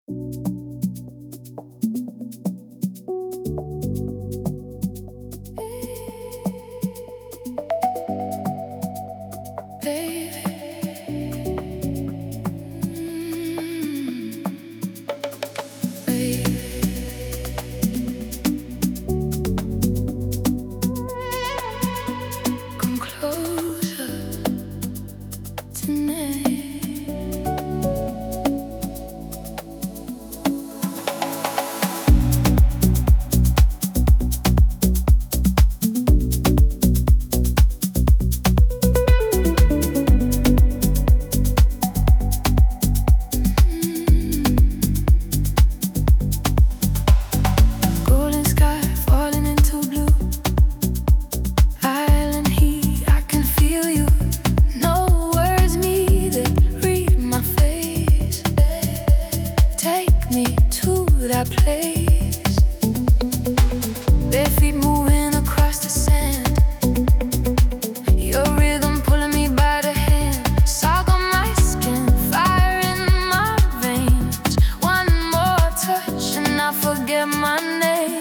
That place, bare feet moving across the sand, your rhythm pulling me by the hand, salt on my skin, fire in my veins. One more touch and I forget my name.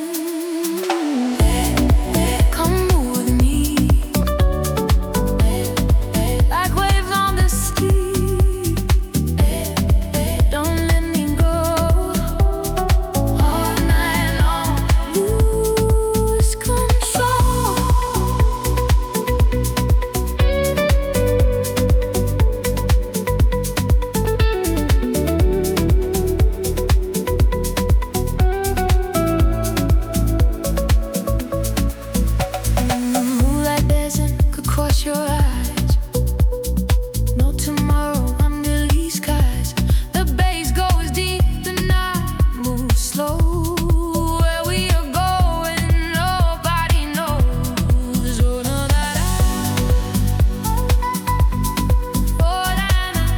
Come move with me, like waves on the sea. Don't let me go. Cross your eyes, no tomorrow under these skies. The bass goes deep, the night moves slow. Where we are going, nobody knows. Oh, no, that oh, na, na.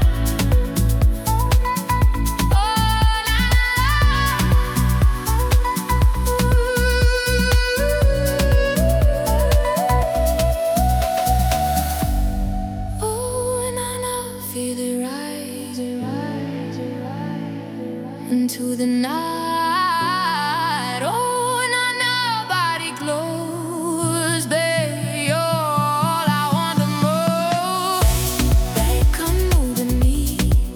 Oh, na, feel it rise, into the night. Oh, nobody close, babe. You're all I want to know. Come move to me,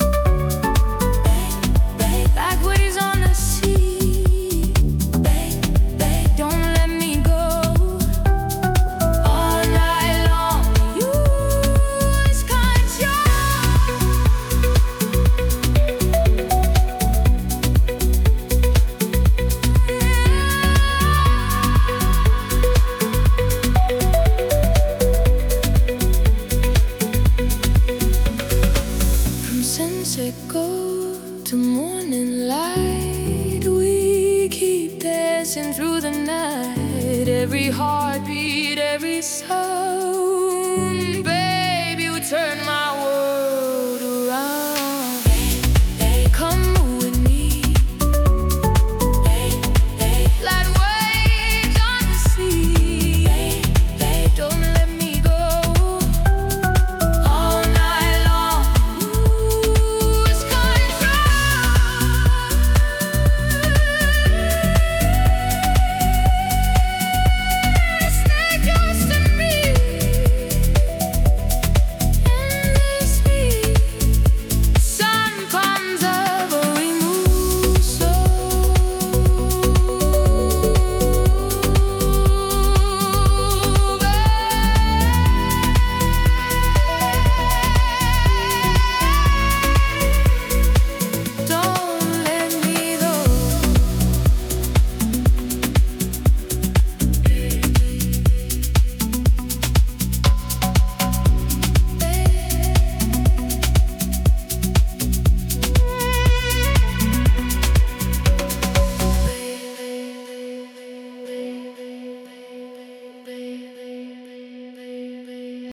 like waves on the sea. Don't let me go. All night long, you lose control. Sunset go to morning light, we keep dancing through the night. Every heartbeat, every sound.